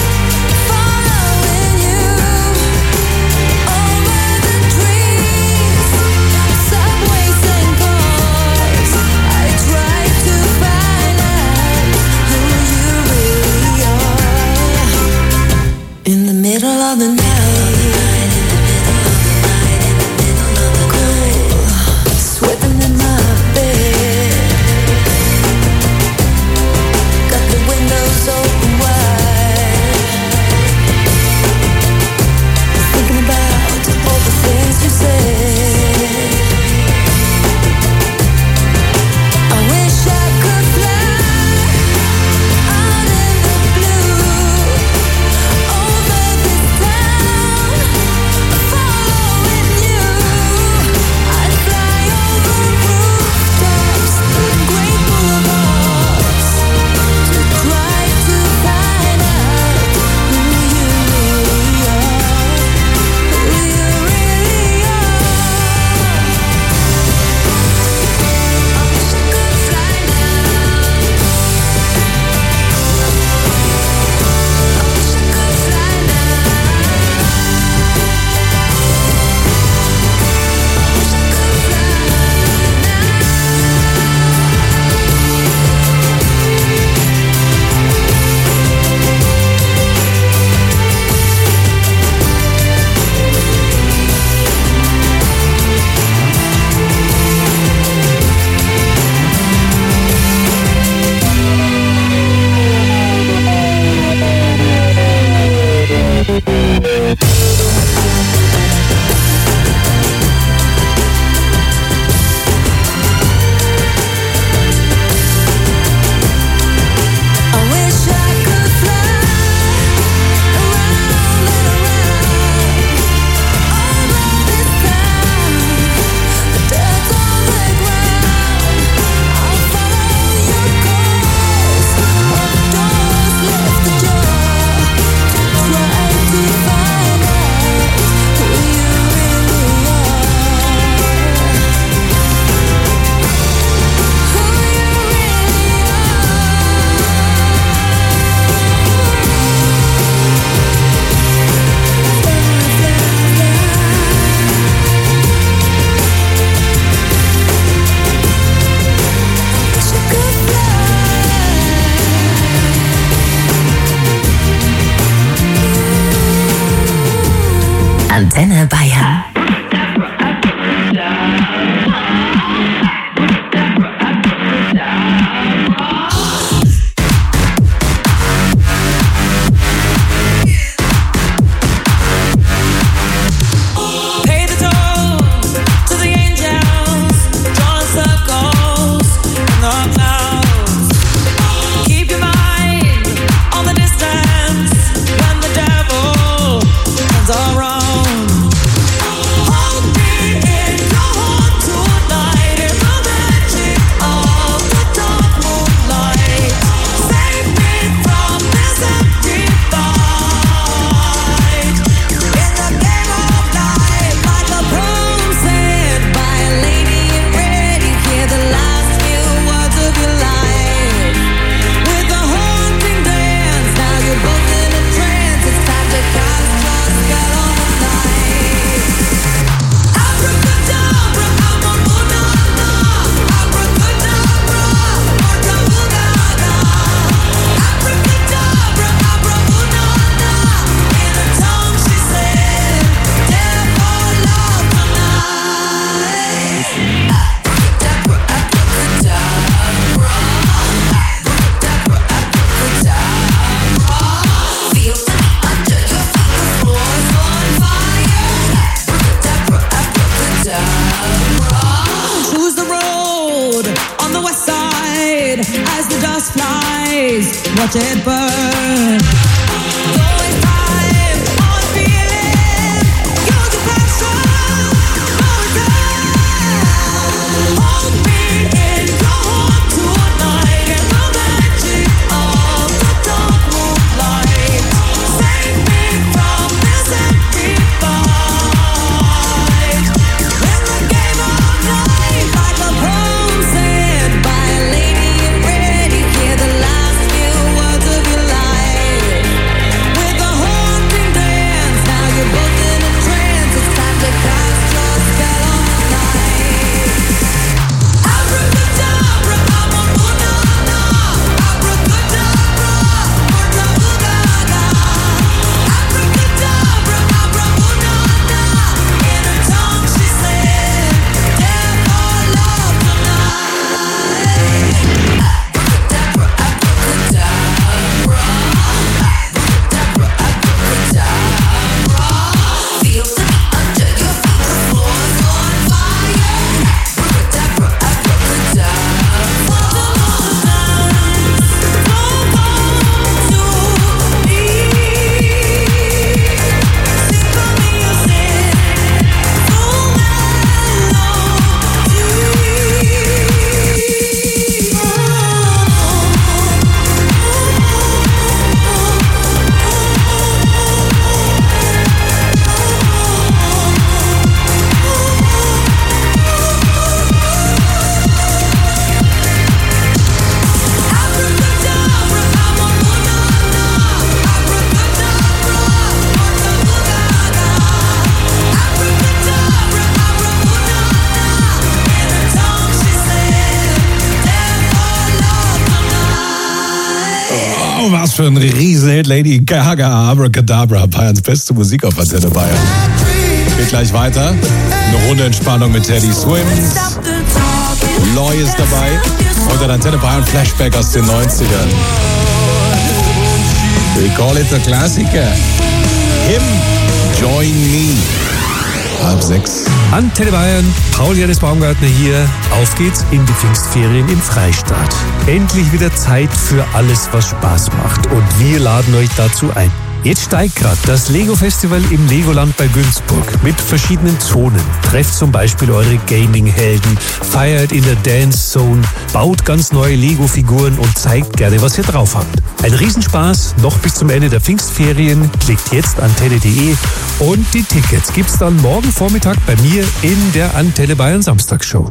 Antenne Bayern. Watch it burn. Was für ein Riesenhit, Lady Gaga, Abracadabra, Bayerns beste Musik auf Antenne Bayern. Geht gleich weiter. Eine Runde Entspannung mit Teddy Swims. Loy ist dabei. Und ein Antenne Bayern Flashback aus den neunzigern. We call it a Klassiker. Him, Join Me. Halb sechs. Antenne Bayern, Paul Janis Baumgartner hier. Auf geht's in die Pfingstferien im Freistaat. Endlich wieder Zeit für alles, was Spaß macht. Und wir laden euch dazu ein. Jetzt steigt gerade das Lego-Festival im Legoland bei Günzburg mit verschiedenen Zonen. Trefft zum Beispiel eure Gaming-Helden, feiert in der Dance-Zone, baut ganz neue Lego-Figuren und zeigt gerne, was ihr drauf habt. Ein Riesenspaß, noch bis zum Ende der Pfingstferien. Klickt jetzt antenne punkt de und die Tickets gibt's dann morgen Vormittag bei mir in der Antenne Bayern Samstagsshow.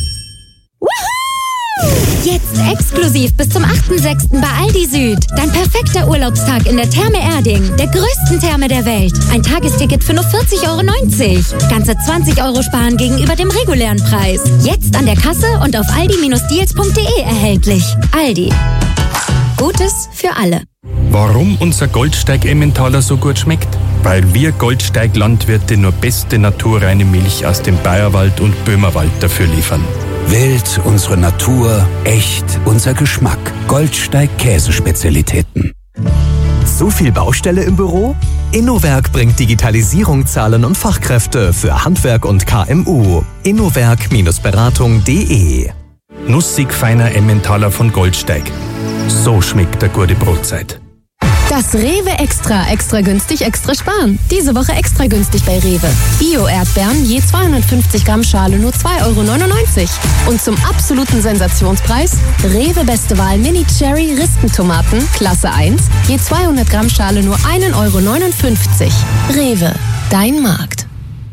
Jetzt exklusiv bis zum achten sechsten bei Aldi Süd. Dein perfekter Urlaubstag in der Therme Erding, der größten Therme der Welt. Ein Tagesticket für nur vierzig Euro neunzig. Ganze zwanzig Euro sparen gegenüber dem regulären Preis. Jetzt an der Kasse und auf aldi Bindestrich deals punkt de erhältlich. Aldi. Gutes für alle. Warum unser Goldsteig Emmentaler so gut schmeckt? Weil wir Goldsteig-Landwirte nur beste naturreine Milch aus dem Bayerwald und Böhmerwald dafür liefern. Wild, unsere Natur, echt, unser Geschmack. Goldsteig Käsespezialitäten. Zu viel Baustelle im Büro? Innowerk bringt Digitalisierung, Zahlen und Fachkräfte für Handwerk und K M U. innowerk Beratung punkt de. Nussig feiner Emmentaler von Goldsteig. So schmeckt der gute Brotzeit. Das Rewe Extra. Extra günstig, extra sparen. Diese Woche extra günstig bei Rewe. Bio-Erdbeeren je zweihundertfünfzig Gramm Schale nur zwei Euro neunundneunzig. Und zum absoluten Sensationspreis Rewe Beste Wahl Mini Cherry Ristentomaten Klasse eins je zweihundert Gramm Schale nur ein Euro neunundfünfzig. Rewe, dein Markt.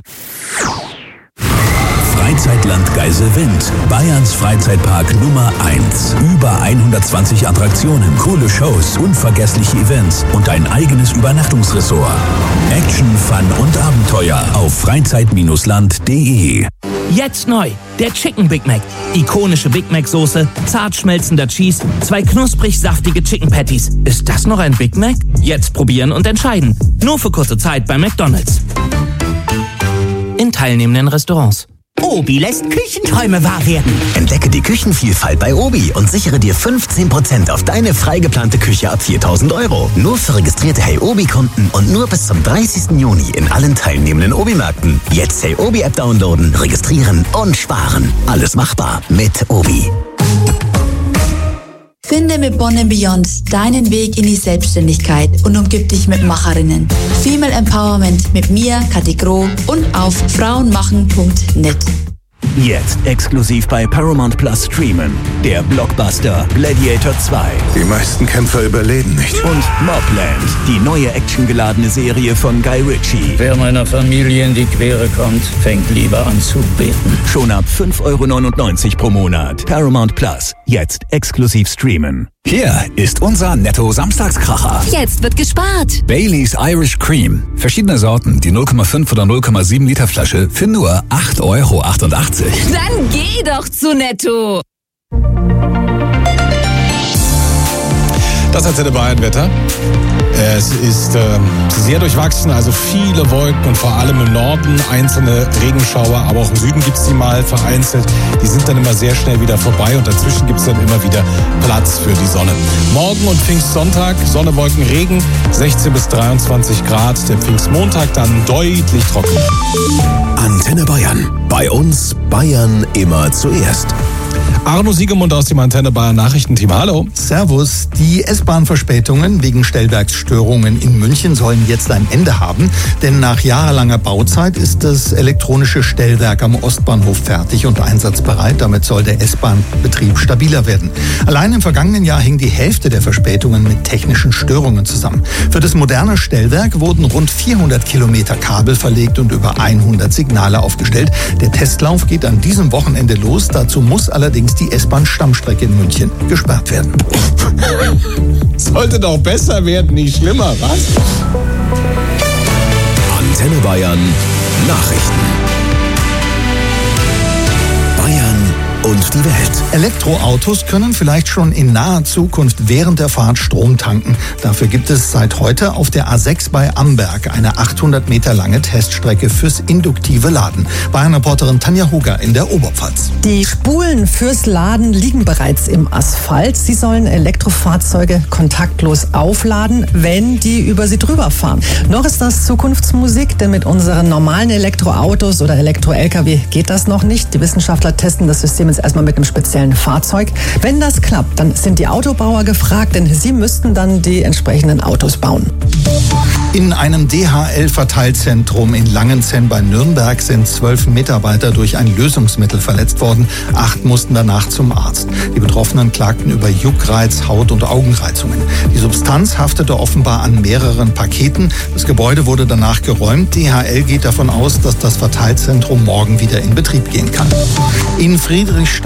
Freizeitland Geiselwind, Bayerns Freizeitpark Nummer eins. Über hundertzwanzig Attraktionen, coole Shows, unvergessliche Events und ein eigenes Übernachtungsressort. Action, Fun und Abenteuer auf freizeit Land punkt de. Jetzt neu, der Chicken Big Mac. Ikonische Big Mac Soße, zart schmelzender Cheese, zwei knusprig saftige Chicken Patties. Ist das noch ein Big Mac? Jetzt probieren und entscheiden. Nur für kurze Zeit bei McDonald's. In teilnehmenden Restaurants. Obi lässt Küchenträume wahr werden. Entdecke die Küchenvielfalt bei Obi und sichere dir fünfzehn Prozent auf deine frei geplante Küche ab viertausend Euro. Nur für registrierte Hey Obi-Kunden und nur bis zum dreißigsten Juni in allen teilnehmenden Obi-Märkten. Jetzt Hey Obi-App downloaden, registrieren und sparen. Alles machbar mit Obi. Finde mit Bonn and Beyond deinen Weg in die Selbstständigkeit und umgib dich mit Macherinnen. Female Empowerment mit mir, Kathi Groh und auf frauenmachen punkt net. Jetzt exklusiv bei Paramount Plus streamen. Der Blockbuster Gladiator zwei. Die meisten Kämpfer überleben nicht. Und Mobland, die neue actiongeladene Serie von Guy Ritchie. Wer meiner Familie in die Quere kommt, fängt lieber an zu beten. Schon ab fünf Euro neunundneunzig pro Monat. Paramount Plus, jetzt exklusiv streamen. Hier ist unser Netto-Samstagskracher. Jetzt wird gespart. Baileys Irish Cream. Verschiedene Sorten, die null Komma fünf oder null Komma sieben Liter Flasche für nur acht Euro achtundachtzig. Dann geh doch zu Netto. Das Antenne Bayern-Wetter. Es ist äh, sehr durchwachsen, also viele Wolken und vor allem im Norden einzelne Regenschauer, aber auch im Süden gibt es die mal vereinzelt. Die sind dann immer sehr schnell wieder vorbei und dazwischen gibt es dann immer wieder Platz für die Sonne. Morgen und Pfingstsonntag, Sonne, Wolken, Regen, sechzehn bis dreiundzwanzig Grad. Der Pfingstmontag dann deutlich trockener. Antenne Bayern. Bei uns Bayern immer zuerst. Arno Siegemund aus dem Antenne Bayern Nachrichtenteam. Hallo. Servus. Die S-Bahn-Verspätungen wegen Stellwerksstörungen in München sollen jetzt ein Ende haben. Denn nach jahrelanger Bauzeit ist das elektronische Stellwerk am Ostbahnhof fertig und einsatzbereit. Damit soll der S-Bahn-Betrieb stabiler werden. Allein im vergangenen Jahr hing die Hälfte der Verspätungen mit technischen Störungen zusammen. Für das moderne Stellwerk wurden rund vierhundert Kilometer Kabel verlegt und über hundert Signale aufgestellt. Der Testlauf geht an diesem Wochenende los. Dazu muss allerdings die S-Bahn-Stammstrecke in München gesperrt werden. Sollte doch besser werden, nicht schlimmer, was? Antenne Bayern Nachrichten. Bayern und die Welt. Elektroautos können vielleicht schon in naher Zukunft während der Fahrt Strom tanken. Dafür gibt es seit heute auf der A sechs bei Amberg eine achthundert Meter lange Teststrecke fürs induktive Laden. Bayern-Reporterin Tanja Huger in der Oberpfalz. Die Spulen fürs Laden liegen bereits im Asphalt. Sie sollen Elektrofahrzeuge kontaktlos aufladen, wenn die über sie drüber fahren. Noch ist das Zukunftsmusik, denn mit unseren normalen Elektroautos oder Elektro-L K W geht das noch nicht. Die Wissenschaftler testen das System jetzt erstmal mit einem speziellen Fahrzeug. Wenn das klappt, dann sind die Autobauer gefragt, denn sie müssten dann die entsprechenden Autos bauen. In einem D H L-Verteilzentrum in Langenzenn bei Nürnberg sind zwölf Mitarbeiter durch ein Lösungsmittel verletzt worden. Acht mussten danach zum Arzt. Die Betroffenen klagten über Juckreiz, Haut- und Augenreizungen. Die Substanz haftete offenbar an mehreren Paketen. Das Gebäude wurde danach geräumt. D H L geht davon aus, dass das Verteilzentrum morgen wieder in Betrieb gehen kann. In Friedrichstadt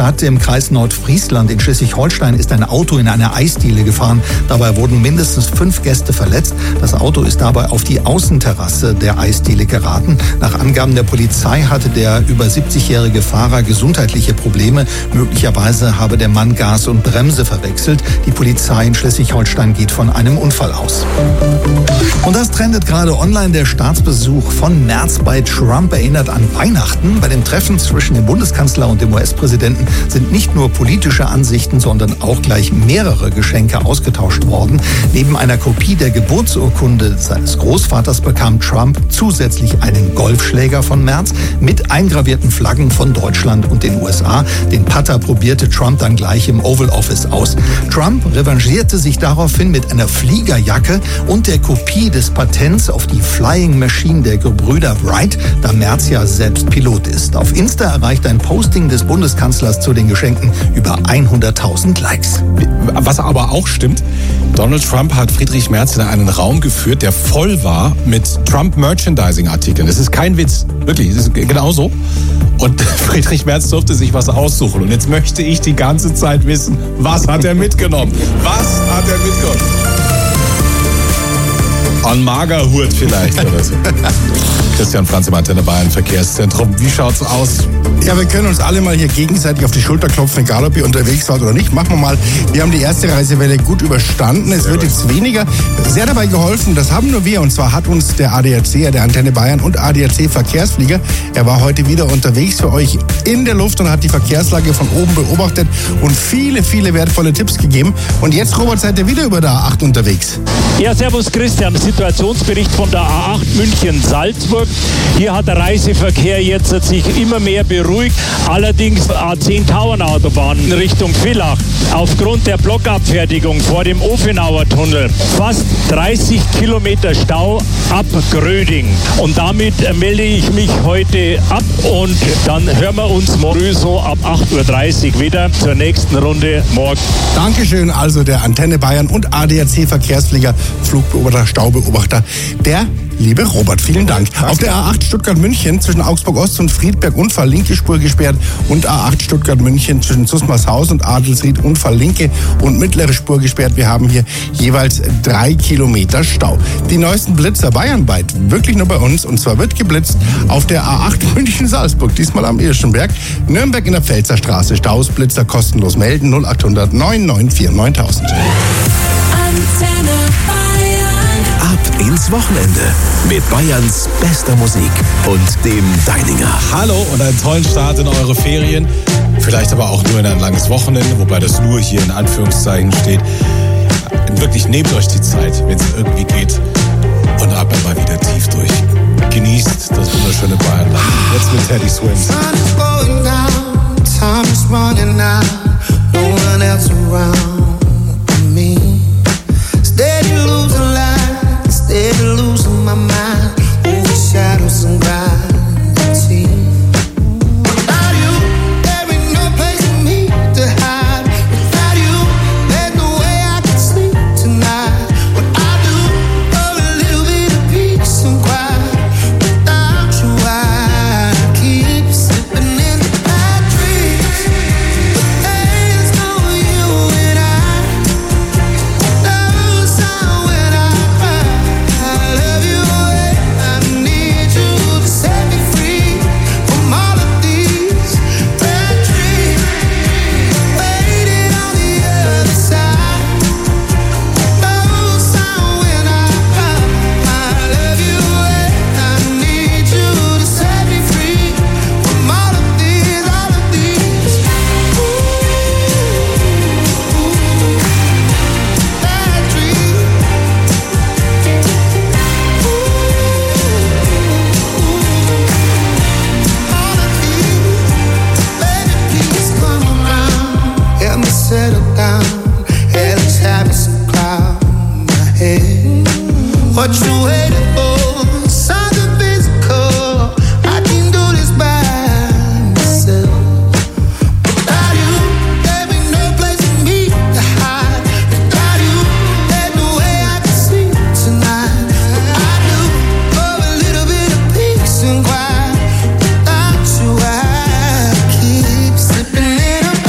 Stadt im Kreis Nordfriesland in Schleswig-Holstein ist ein Auto in eine Eisdiele gefahren. Dabei wurden mindestens fünf Gäste verletzt. Das Auto ist dabei auf die Außenterrasse der Eisdiele geraten. Nach Angaben der Polizei hatte der über siebzigjährige Fahrer gesundheitliche Probleme. Möglicherweise habe der Mann Gas und Bremse verwechselt. Die Polizei in Schleswig-Holstein geht von einem Unfall aus. Und das trendet gerade online. Der Staatsbesuch von Merz bei Trump erinnert an Weihnachten. Bei dem Treffen zwischen dem Bundeskanzler und dem U S-Präsidenten sind nicht nur politische Ansichten, sondern auch gleich mehrere Geschenke ausgetauscht worden. Neben einer Kopie der Geburtsurkunde seines Großvaters bekam Trump zusätzlich einen Golfschläger von Merz mit eingravierten Flaggen von Deutschland und den U S A. Den Putter probierte Trump dann gleich im Oval Office aus. Trump revanchierte sich daraufhin mit einer Fliegerjacke und der Kopie des Patents auf die Flying Machine der Gebrüder Wright, da Merz ja selbst Pilot ist. Auf Insta erreicht ein Posting des Bundeskanzlers zu den Geschenken über hunderttausend Likes. Was aber auch stimmt, Donald Trump hat Friedrich Merz in einen Raum geführt, der voll war mit Trump-Merchandising-Artikeln. Das ist kein Witz, wirklich, das ist genau so. Und Friedrich Merz durfte sich was aussuchen. Und jetzt möchte ich die ganze Zeit wissen, was hat er mitgenommen? Was hat er mitgenommen? An Magerhut vielleicht oder so. Christian Franz im Antenne Bayern Verkehrszentrum. Wie schaut's aus? Ja, wir können uns alle mal hier gegenseitig auf die Schulter klopfen, egal ob ihr unterwegs wart oder nicht. Machen wir mal. Wir haben die erste Reisewelle gut überstanden. Es wird jetzt weniger. Sehr dabei geholfen, das haben nur wir. Und zwar hat uns der A D A C, der Antenne Bayern und A D A C Verkehrsflieger, er war heute wieder unterwegs für euch in der Luft und hat die Verkehrslage von oben beobachtet und viele, viele wertvolle Tipps gegeben. Und jetzt, Robert, seid ihr wieder über der A acht unterwegs. Ja, servus Christian. Situationsbericht von der A acht München-Salzburg. Hier hat der Reiseverkehr jetzt sich immer mehr beruhigt. Allerdings A zehn Tauernautobahn in Richtung Villach. Aufgrund der Blockabfertigung vor dem Ofenauer Tunnel fast dreißig Kilometer Stau ab Gröding. Und damit melde ich mich heute ab und dann hören wir uns morgen so ab acht Uhr dreißig wieder zur nächsten Runde morgen. Dankeschön, also der Antenne Bayern und A D A C Verkehrsflieger, Flugbeobachter, Staubeobachter, der liebe Robert, vielen Dank. Auf der A acht Stuttgart-München zwischen Augsburg-Ost und Friedberg Unfall, linke Spur gesperrt, und A acht Stuttgart-München zwischen Susmarshaus und Adelsried Unfall, linke und mittlere Spur gesperrt. Wir haben hier jeweils drei Kilometer Stau. Die neuesten Blitzer bayernweit, wirklich nur bei uns, und zwar wird geblitzt auf der A acht München-Salzburg, diesmal am Irschenberg, Nürnberg in der Pfälzer Straße. Staus, Blitzer kostenlos melden, null acht hundert neun neun vier neuntausend. Antenne Bayern. Ab ins Wochenende mit Bayerns bester Musik und dem Deininger. Hallo und einen tollen Start in eure Ferien. Vielleicht aber auch nur in ein langes Wochenende, wobei das nur hier in Anführungszeichen steht. Wirklich nehmt euch die Zeit, wenn es irgendwie geht, und atmet mal wieder tief durch. Genießt das wunderschöne Bayernland. Jetzt mit Teddy Swims. Sun is going down, time is running out, no one else around me. Steady losing light, steady losing my mind, over shadows and gravity. Without you, there ain't no place for me to hide. Without you, there's no way I can sleep tonight. What I do for a little bit of peace and quiet. Without you, I keep slipping into bad dreams. But there's no you and I. No sound when I cry. I love you and I need you to set me free from all of these bad dreams. Waiting on the other side. No sound when I cry. I love you and I need you to set me free from all of these, all of these. Ooh, bad dreams. All of these, baby, please come around. Help me settle down. Hell is having some cloud in my head. What you waiting for? Something physical. I can do this by myself. Without you, there ain't no place for me to hide. Without you, there's no way I can sleep tonight. What I do for a little bit of peace and quiet. Without you, I keep slipping in a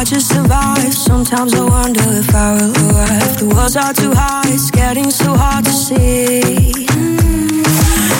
to survive. Sometimes I wonder if I will arrive. The walls are too high, it's getting so hard to see.